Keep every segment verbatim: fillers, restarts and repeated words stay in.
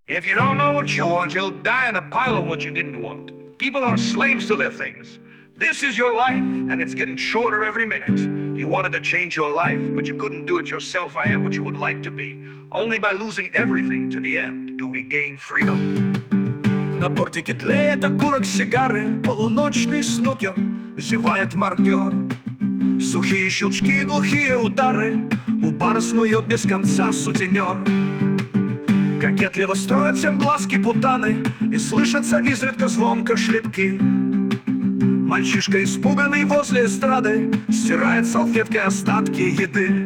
If you don't know what you want, you'll die in a pile of what you didn't want. People are slaves to their things. This is your life, and it's getting shorter every minute. You wanted to change your life, but you couldn't do it yourself. I am what you would like to be. Only by losing everything to the end do we gain freedom. На бортике тлеет окурок сигары, полуночный снукер, зевает маркер. Сухие щелчки, глухие удары, у бара снует без конца сутенер. Кокетливо строят всем глазки путаны, и слышатся изредка звонко шлепки. Мальчишка, испуганный возле эстрады, стирает салфеткой остатки еды.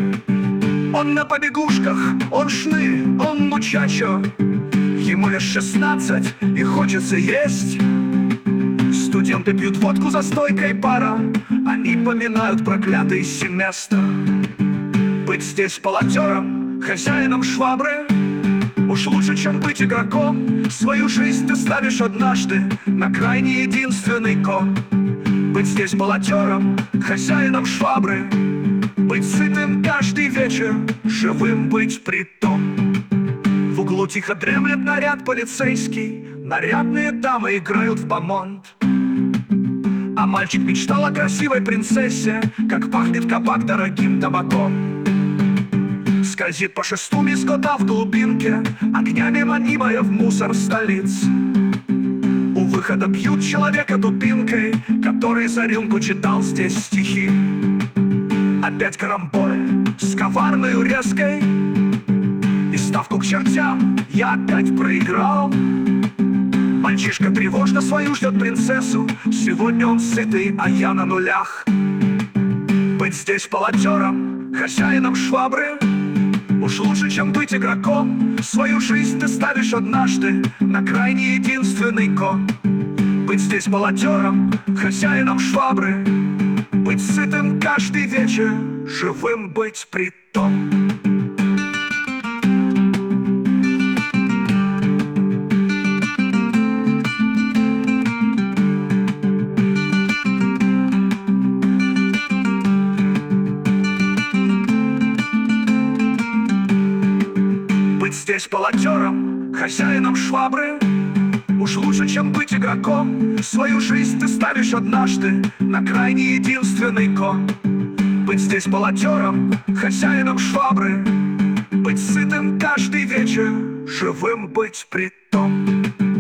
Он на побегушках, он шны, он мучачо. Ему лишь шестнадцать, и хочется есть. Студенты пьют водку за стойкой бара, они поминают проклятый семестр. Быть здесь полотером, хозяином швабры, уж лучше, чем быть игроком. Свою жизнь ты ставишь однажды на крайне единственный кон. Быть здесь полотером, хозяином швабры, быть сытым каждый вечер, живым быть притом. В углу тихо дремлет наряд полицейский, нарядные дамы играют в бомонд. А мальчик мечтал о красивой принцессе, как пахнет кабак дорогим табаком. Скользит по шесту без года в глубинке, огнями манимая в мусор столиц. У выхода бьют человека дубинкой, который за рюмку читал здесь стихи. Опять карамболь с коварною резкой, и ставку к чертям я опять проиграл. Мальчишка тревожно свою ждет принцессу, сегодня он сытый, а я на нулях. Быть здесь полотером, хозяином швабры, уж лучше, чем быть игроком. Свою жизнь ты ставишь однажды на крайне единственный кон. Быть здесь полотером, хозяином швабры, быть сытым каждый вечер, живым быть притом. Быть здесь полотером, хозяином швабры, уж лучше, чем быть игроком. Свою жизнь ты ставишь однажды на крайне единственный кон. Быть здесь полотером, хозяином швабры, быть сытым каждый вечер, живым быть притом.